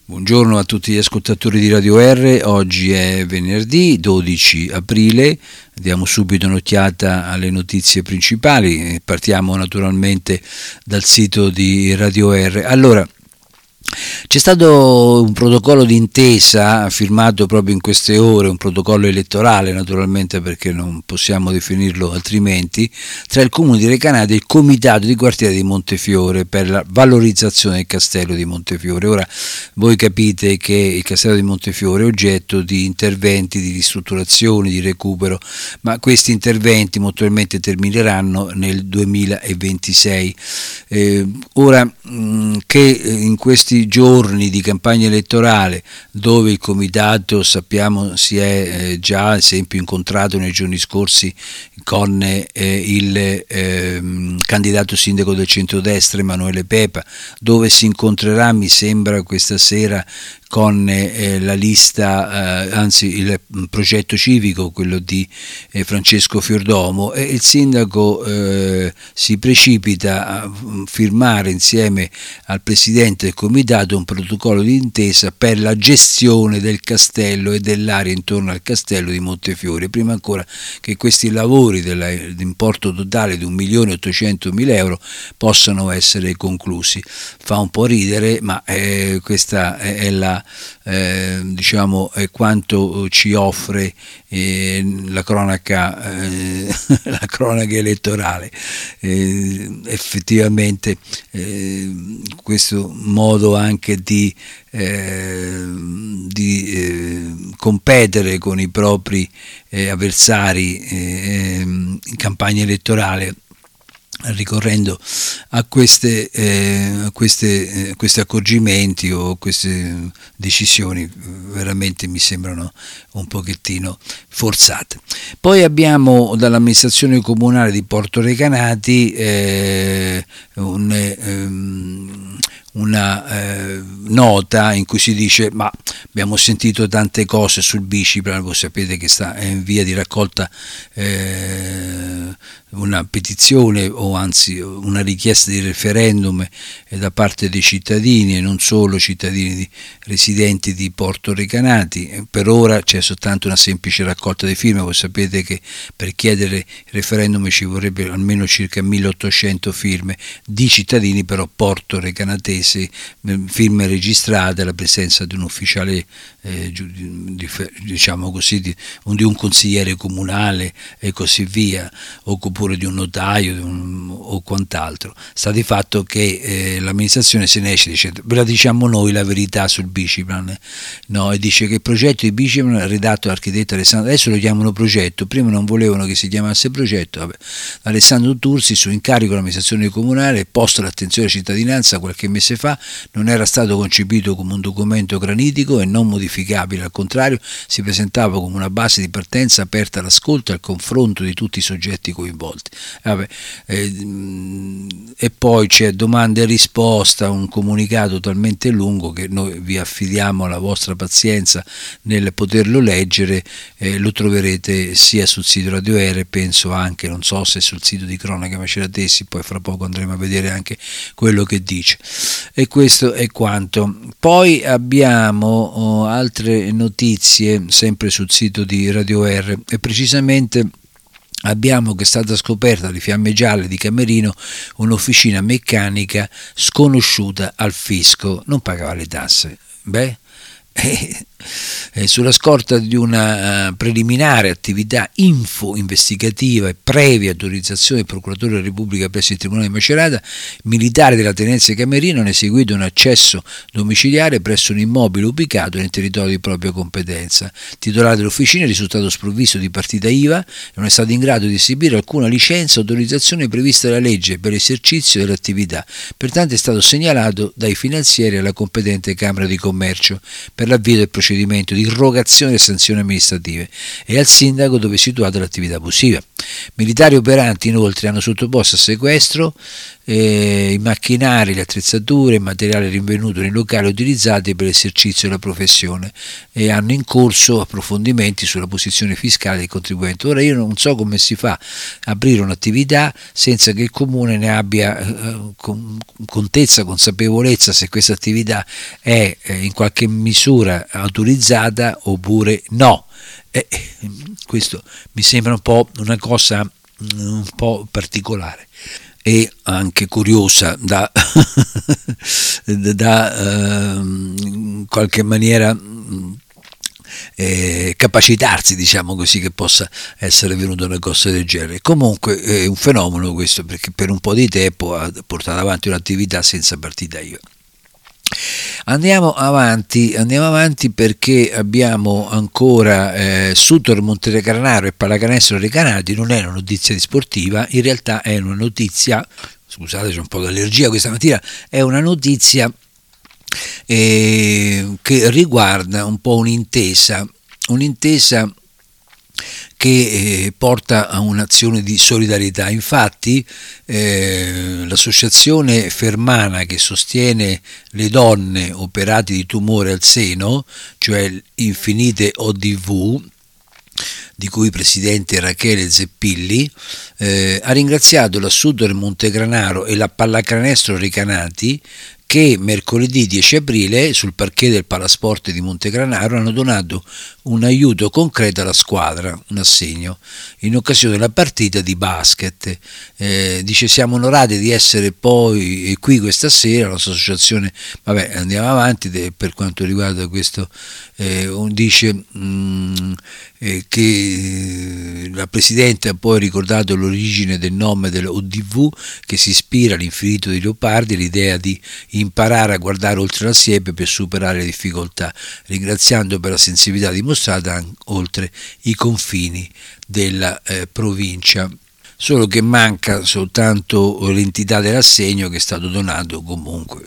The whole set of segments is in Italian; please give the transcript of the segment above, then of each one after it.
Buongiorno a tutti gli ascoltatori di Radio R, oggi è venerdì 12 aprile, diamo subito un'occhiata alle notizie principali, partiamo naturalmente dal sito di Radio R. Allora, c'è stato un protocollo d'intesa firmato proprio in queste ore, un protocollo elettorale naturalmente perché non possiamo definirlo altrimenti, tra il Comune di Recanati e il Comitato di Quartiere di Montefiore per la valorizzazione del Castello di Montefiore. Ora voi capite che il Castello di Montefiore è oggetto di interventi di ristrutturazione, di recupero, ma questi interventi molto probabilmente termineranno nel 2026. Ora che in questi giorni di campagna elettorale dove il comitato sappiamo si è già ad esempio incontrato nei giorni scorsi con il candidato sindaco del centrodestra Emanuele Pepa, dove si incontrerà mi sembra questa sera con la lista, anzi il progetto civico, quello di Francesco Fiordomo, e il sindaco si precipita a firmare insieme al presidente del comitato un protocollo di intesa per la gestione del castello e dell'area intorno al castello di Montefiore, prima ancora che questi lavori dell'importo totale di 1.800.000 euro possano essere conclusi. Fa un po' ridere, ma questa è la diciamo quanto ci offre la cronaca la cronaca elettorale. Effettivamente questo modo anche di competere con i propri avversari in campagna elettorale ricorrendo a questi accorgimenti o queste decisioni veramente mi sembrano un pochettino forzate. Poi abbiamo dall'amministrazione comunale di Porto Recanati una nota in cui si dice ma abbiamo sentito tante cose sul biciplan, voi sapete che sta in via di raccolta una petizione o anzi una richiesta di referendum da parte dei cittadini e non solo cittadini residenti di Porto Recanati. Per ora c'è soltanto una semplice raccolta di firme, voi sapete che per chiedere il referendum ci vorrebbe almeno circa 1.800 firme di cittadini però porto recanatesi, firme registrate, la presenza di un ufficiale diciamo così di un consigliere comunale e così via, oppure di un notaio o quant'altro. Sta di fatto che l'amministrazione se ne esce dicendo ve la diciamo noi la verità sul biciplan, no? E dice che il progetto di biciplan redatto dall'architetto Alessandro, adesso lo chiamano progetto, prima non volevano che si chiamasse progetto, vabbè. Alessandro Tursi su incarico dell'amministrazione comunale posto all'attenzione della cittadinanza qualche mese fa non era stato concepito come un documento granitico e non modificabile, al contrario si presentava come una base di partenza aperta all'ascolto e al confronto di tutti i soggetti coinvolti. E poi c'è domanda e risposta, un comunicato talmente lungo che noi vi affidiamo alla vostra pazienza nel poterlo leggere, lo troverete sia sul sito Radio R, penso anche, non so se sul sito di Cronaca Maceratesi, poi fra poco andremo a vedere anche quello che dice. E questo è quanto. Poi abbiamo altre notizie sempre sul sito di Radio R e precisamente abbiamo che è stata scoperta alle Fiamme Gialle di Camerino un'officina meccanica sconosciuta al fisco, non pagava le tasse. Sulla scorta di una preliminare attività investigativa e previa autorizzazione del procuratore della Repubblica presso il Tribunale di Macerata, militari della Tenenza di Camerino hanno eseguito un accesso domiciliare presso un immobile ubicato nel territorio di propria competenza. Il titolare dell'officina è risultato sprovvisto di partita IVA e non è stato in grado di esibire alcuna licenza o autorizzazione prevista dalla legge per l'esercizio dell'attività, pertanto è stato segnalato dai finanzieri alla competente Camera di Commercio per l'avvio del procedimento di irrogazione delle sanzioni amministrative e al sindaco dove è situata l'attività abusiva. Militari operanti inoltre hanno sottoposto a sequestro i macchinari, le attrezzature, il materiale rinvenuto nei locali utilizzati per l'esercizio della professione, e hanno in corso approfondimenti sulla posizione fiscale del contribuente. Ora io non so come si fa a aprire un'attività senza che il comune ne abbia contezza, consapevolezza se questa attività è in qualche misura autorizzata oppure no. Questo mi sembra un po' una cosa un po' particolare e anche curiosa da in qualche maniera capacitarsi, diciamo così, che possa essere venuta una cosa del genere. Comunque è un fenomeno questo, perché per un po' di tempo ha portato avanti un'attività senza partita IVA. Andiamo avanti perché abbiamo ancora Sutor Montecarnaro e Pallacanestro Recanati. Non è una notizia sportiva, in realtà è una notizia, scusate c'è un po' di allergia questa mattina, è una notizia che riguarda un po' un'intesa che porta a un'azione di solidarietà. Infatti l'associazione Fermana, che sostiene le donne operate di tumore al seno, cioè Infinite ODV, di cui presidente Rachele Zeppilli, ha ringraziato la Sutor Montegranaro e la Pallacanestro Recanati, che mercoledì 10 aprile sul parquet del Palasport di Montegranaro hanno donato un aiuto concreto alla squadra, un assegno, in occasione della partita di basket. Dice: siamo onorati di essere poi qui questa sera, la nostra associazione, vabbè, andiamo avanti per quanto riguarda questo, dice che la Presidente ha poi ricordato l'origine del nome dell'ODV, che si ispira all'infinito di Leopardi, l'idea di imparare a guardare oltre la siepe per superare le difficoltà, ringraziando per la sensibilità dimostrata oltre i confini della provincia. Solo che manca soltanto l'entità dell'assegno, che è stato donato comunque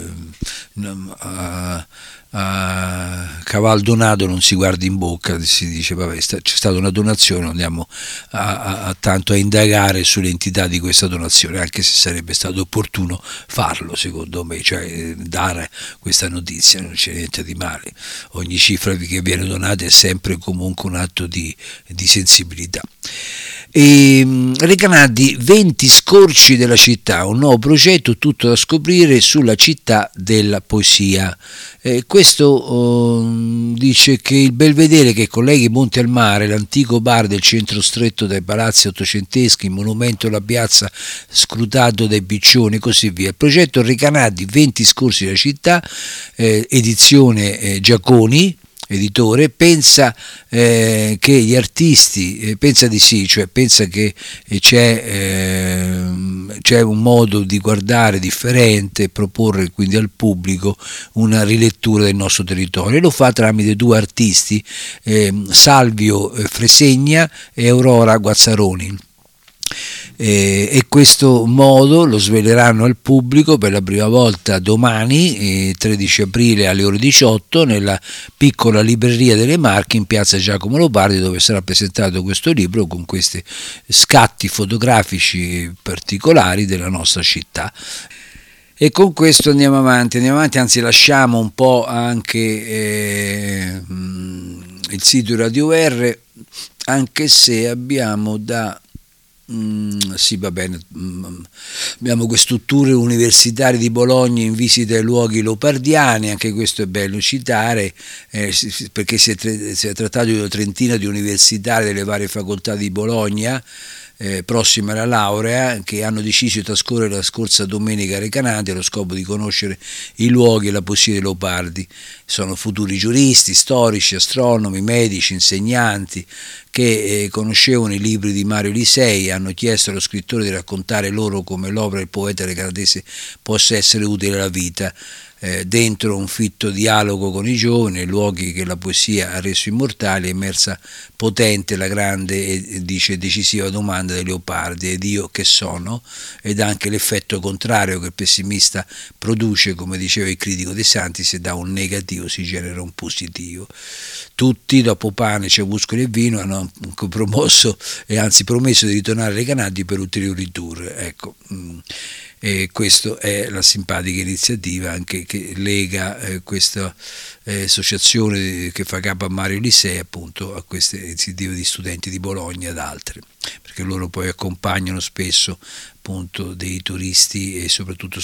a caval donato non si guarda in bocca, si dice vabbè, c'è stata una donazione, non andiamo tanto a indagare sull'entità di questa donazione, anche se sarebbe stato opportuno farlo, secondo me, cioè dare questa notizia, non c'è niente di male, ogni cifra che viene donata è sempre comunque un atto di sensibilità. Recanati, 20 scorci della città, un nuovo progetto tutto da scoprire sulla città della poesia. Questo dice che il belvedere che collega i monti al mare, l'antico bar del centro stretto dai palazzi ottocenteschi, il monumento alla piazza scrutato dai piccioni e così via. Il progetto Recanati, 20 scorci della città, edizione Giaconi, editore, pensa che gli artisti, pensa di sì, cioè pensa che c'è un modo di guardare differente e proporre quindi al pubblico una rilettura del nostro territorio, e lo fa tramite due artisti, Salvio Fresegna e Aurora Guazzaroni. E questo modo lo sveleranno al pubblico per la prima volta domani, 13 aprile alle ore 18, nella piccola libreria delle Marche in piazza Giacomo Leopardi, dove sarà presentato questo libro con questi scatti fotografici particolari della nostra città. E con questo andiamo avanti, anzi lasciamo un po' anche il sito di Radio R, anche se abbiamo sì, va bene. Abbiamo questo tour universitario di Bologna in visita ai luoghi leopardiani, anche questo è bello citare, perché si è trattato di una trentina di universitari delle varie facoltà di Bologna, prossime alla laurea, che hanno deciso di trascorrere la scorsa domenica a Recanati allo scopo di conoscere i luoghi e la poesia dei leopardi. Sono futuri giuristi, storici, astronomi, medici, insegnanti che conoscevano i libri di Mario Lisei, hanno chiesto allo scrittore di raccontare loro come l'opera del poeta recanatese possa essere utile alla vita. dentro un fitto dialogo con i giovani, luoghi che la poesia ha reso immortali, è emersa potente la grande e dice decisiva domanda di Leopardi: ed io che sono? Ed anche l'effetto contrario che il pessimista produce, come diceva il critico De Santi: se da un negativo si genera un positivo. Tutti, dopo pane, ciauscoli e vino, hanno promosso e anzi promesso di ritornare alle Canarie per ulteriori tour. Ecco. E questa è la simpatica iniziativa anche che lega questa associazione che fa capo a Mario Lisei appunto a queste iniziative di studenti di Bologna ed altre, perché loro poi accompagnano spesso appunto dei turisti e soprattutto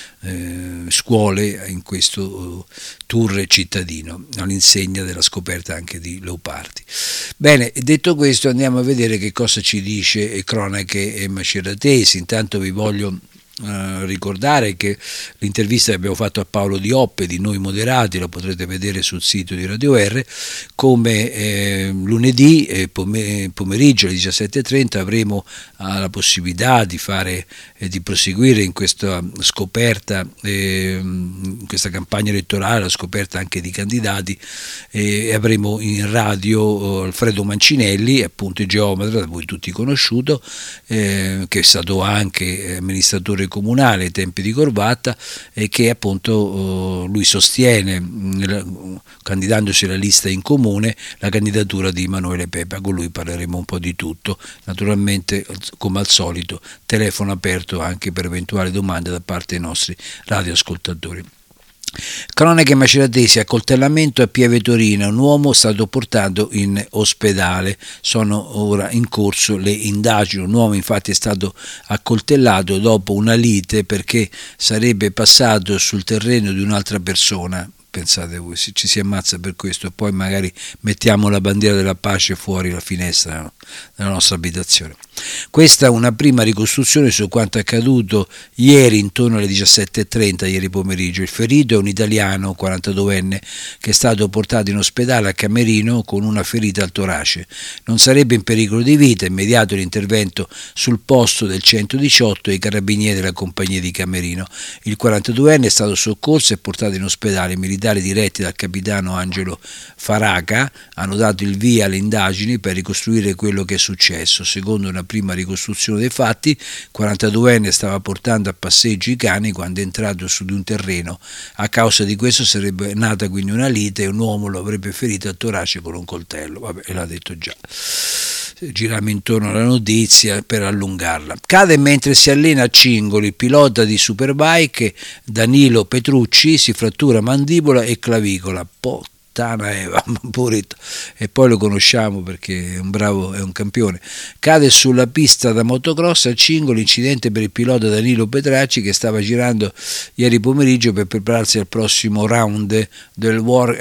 scuole in questo tour cittadino all'insegna della scoperta anche di Leopardi. Bene, detto questo andiamo a vedere che cosa ci dice Cronache e Maceratesi. Intanto vi voglio ricordare che l'intervista che abbiamo fatto a Paolo Dioppe di Noi Moderati la potrete vedere sul sito di Radio R, come lunedì pomeriggio alle 17:30 avremo la possibilità di fare di proseguire in questa scoperta, in questa campagna elettorale, la scoperta anche di candidati, e avremo in radio Alfredo Mancinelli, appunto il geometra da voi tutti conosciuto, che è stato anche amministratore comunale ai tempi di Corvatta, e che appunto lui sostiene, candidandosi alla lista in comune, la candidatura di Emanuele Pepa. Con lui parleremo un po' di tutto, naturalmente come al solito telefono aperto anche per eventuali domande da parte dei nostri radioascoltatori. Cronache Maceratesi: accoltellamento a Pieve Torina, un uomo è stato portato in ospedale, sono ora in corso le indagini. Un uomo infatti è stato accoltellato dopo una lite perché sarebbe passato sul terreno di un'altra persona. Pensate voi, ci si ammazza per questo e poi magari mettiamo la bandiera della pace fuori la finestra della nostra abitazione. Questa è una prima ricostruzione su quanto accaduto ieri intorno alle 17:30 ieri pomeriggio. Il ferito è un italiano 42enne che è stato portato in ospedale a Camerino con una ferita al torace. Non sarebbe in pericolo di vita. Immediato l'intervento sul posto del 118 e i carabinieri della compagnia di Camerino. Il 42enne è stato soccorso e portato in ospedale. I militari diretti dal capitano Angelo Faraca hanno dato il via alle indagini per ricostruire quello che è successo. Secondo una prima ricostruzione dei fatti, il 42enne stava portando a passeggio i cani quando è entrato su di un terreno. A causa di questo sarebbe nata quindi una lite e un uomo lo avrebbe ferito al torace con un coltello. Vabbè, l'ha detto già. Giriamo intorno alla notizia per allungarla. Cade mentre si allena a Cingoli il pilota di Superbike Danilo Petrucci, si frattura mandibola e clavicola. Tana Eva, poveretto, e poi lo conosciamo perché è un bravo, è un campione. Cade sulla pista da motocross a Cingoli, incidente per il pilota Danilo Petracci che stava girando ieri pomeriggio per prepararsi al prossimo round del World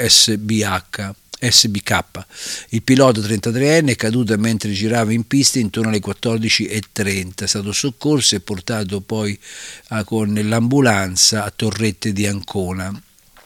SBK. Il pilota 33enne è caduto mentre girava in pista intorno alle 14:30, è stato soccorso e portato poi con l'ambulanza a Torrette di Ancona.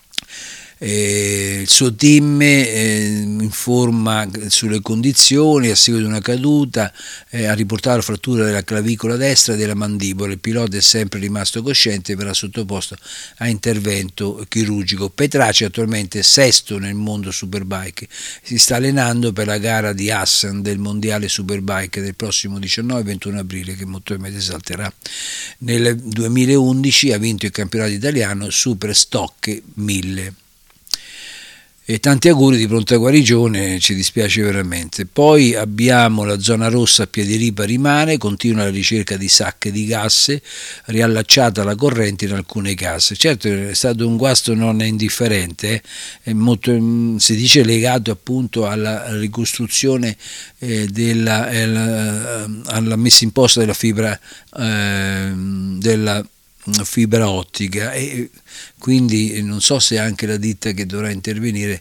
Il suo team informa sulle condizioni: a seguito di una caduta ha riportato la frattura della clavicola destra e della mandibola. Il pilota è sempre rimasto cosciente e verrà sottoposto a intervento chirurgico. Petracci attualmente è sesto nel mondo Superbike, si sta allenando per la gara di Assen del mondiale Superbike del prossimo 19-21 aprile che molto probabilmente salterà. Nel 2011 ha vinto il campionato italiano Super Stock 1000. E tanti auguri di pronta guarigione, ci dispiace veramente. Poi abbiamo la zona rossa a Piediripa rimane, continua la ricerca di sacche di gas, riallacciata la corrente in alcune case. Certo è stato un guasto non indifferente, è molto, si dice legato appunto alla ricostruzione alla messa in posto della fibra ottica, e quindi non so se anche la ditta che dovrà intervenire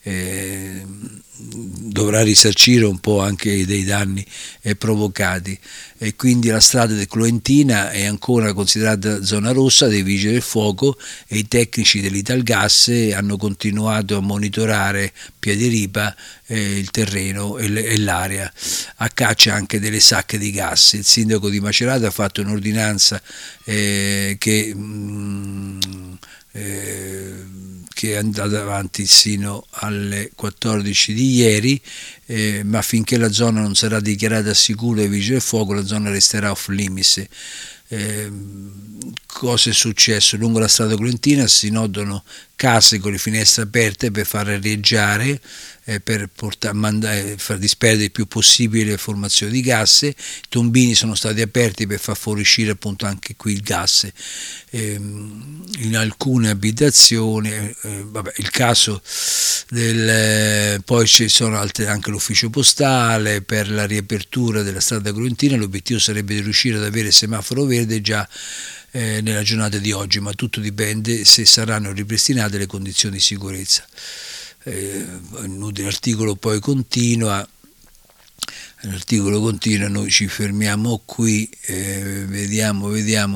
dovrà risarcire un po' anche dei danni provocati, e quindi la strada del Cloentina è ancora considerata zona rossa dei vigili del fuoco e i tecnici dell'Italgas hanno continuato a monitorare Piediripa, il terreno e l'area a caccia anche delle sacche di gas. Il sindaco di Macerata ha fatto un'ordinanza che che è andata avanti sino alle 14 di ieri, ma finché la zona non sarà dichiarata sicura dai vigili del fuoco la zona resterà off limits. Cosa è successo? Lungo la strada colentina si notano case con le finestre aperte per far arieggiare, per far disperdere il più possibile le formazioni di gas. I tombini sono stati aperti per far fuoriuscire appunto anche qui il gas. In alcune abitazioni, il caso poi ci sono anche l'ufficio postale per la riapertura della strada colentina. L'obiettivo sarebbe di riuscire ad avere semaforo verde già nella giornata di oggi, ma tutto dipende se saranno ripristinate le condizioni di sicurezza. L'articolo poi continua. Noi ci fermiamo qui, vediamo,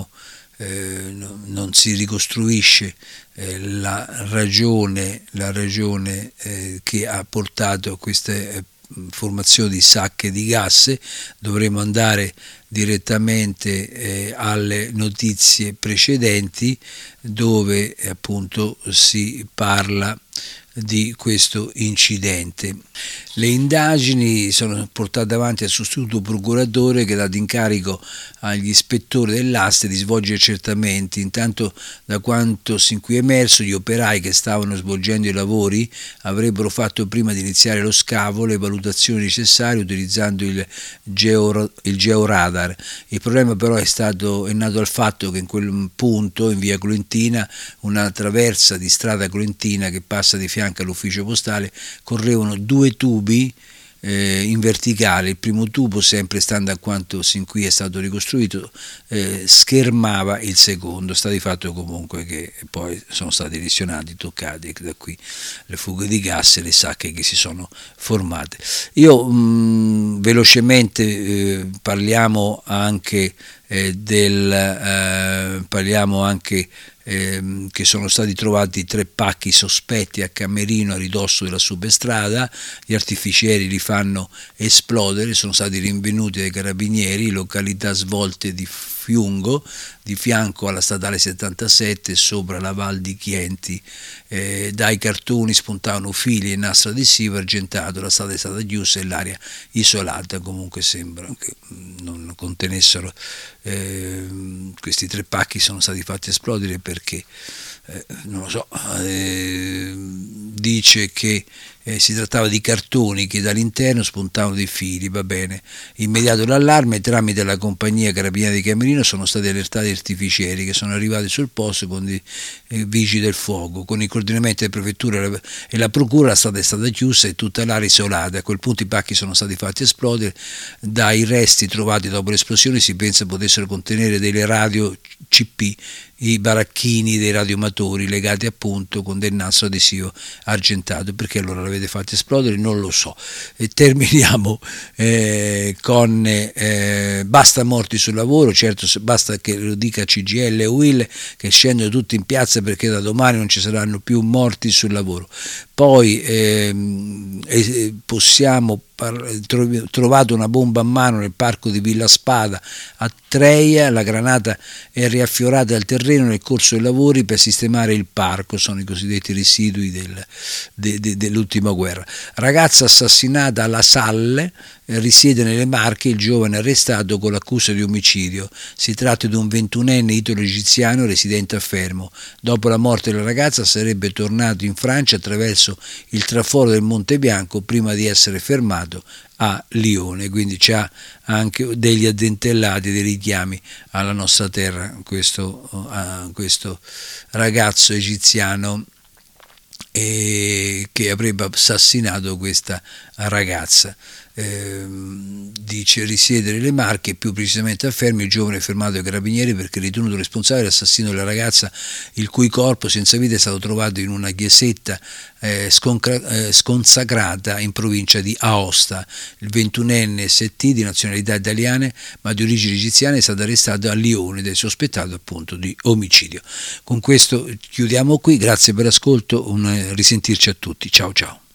non si ricostruisce la ragione che ha portato a queste formazioni di sacche di gas. Dovremo andare direttamente alle notizie precedenti, dove appunto si parla di questo incidente. Le indagini sono portate avanti al sostituto procuratore, che ha dato incarico agli ispettori dell'aste di svolgere accertamenti. Intanto, da quanto sin qui è emerso, gli operai che stavano svolgendo i lavori avrebbero fatto, prima di iniziare lo scavo, le valutazioni necessarie utilizzando il georadar. Il problema però è nato dal fatto che in quel punto, in via Colentina, una traversa di strada colentina che passa di fianco all'ufficio postale, correvano due tubi in verticale. Il primo tubo, sempre stando a quanto sin qui è stato ricostruito, schermava il secondo. Sta di fatto comunque che poi sono stati lesionati, toccati da qui le fughe di gas e le sacche che si sono formate. Io velocemente parliamo anche che sono stati trovati 3 pacchi sospetti a Camerino, a ridosso della substrada. Gli artificieri li fanno esplodere, sono stati rinvenuti dai carabinieri, località svolte di Fiungo, di fianco alla statale 77, sopra la Val di Chienti. Dai cartoni spuntavano fili e nastro adesivo argentato. La strada è stata chiusa e l'area isolata. Comunque sembra che non contenessero, questi 3 pacchi sono stati fatti esplodere perché non lo so, dice che si trattava di cartoni che dall'interno spuntavano dei fili. Va bene. Immediato l'allarme, tramite la compagnia Carabinieri di Camerino sono stati allertati gli artificieri, che sono arrivati sul posto con i vigili del fuoco. Con il coordinamento delle prefetture e la procura la strada è stata chiusa e tutta l'area isolata. A quel punto i pacchi sono stati fatti esplodere. Dai resti trovati dopo l'esplosione si pensa potessero contenere delle radio CP, i baracchini dei radioamatori legati appunto con del nastro adesivo argentato. Perché allora l'avete fatto esplodere? Non lo so. E terminiamo con basta morti sul lavoro. Certo, basta che lo dica CGIL e UIL, che scendono tutti in piazza perché da domani non ci saranno più morti sul lavoro. Poi trovato una bomba a mano nel parco di Villa Spada a Treia. La granata è riaffiorata al terreno nel corso dei lavori per sistemare il parco. Sono i cosiddetti residui dell'ultima guerra. Ragazza assassinata alla Salle, risiede nelle Marche, il giovane arrestato con l'accusa di omicidio. Si tratta di un 21enne italo-egiziano residente a Fermo. Dopo la morte della ragazza sarebbe tornato in Francia attraverso il traforo del Monte Bianco prima di essere fermato a Lione. Quindi c'ha anche degli addentellati, dei richiami alla nostra terra questo ragazzo egiziano che avrebbe assassinato questa ragazza. Dice risiedere nelle Marche, più precisamente a Fermi. Il giovane è fermato dai carabinieri perché è ritenuto responsabile dell'assassinio della ragazza, il cui corpo senza vita è stato trovato in una chiesetta sconsacrata in provincia di Aosta. Il 21enne ST di nazionalità italiana ma di origini egiziane è stato arrestato a Lione ed è sospettato appunto di omicidio. Con questo chiudiamo qui, grazie per l'ascolto, risentirci a tutti, ciao ciao.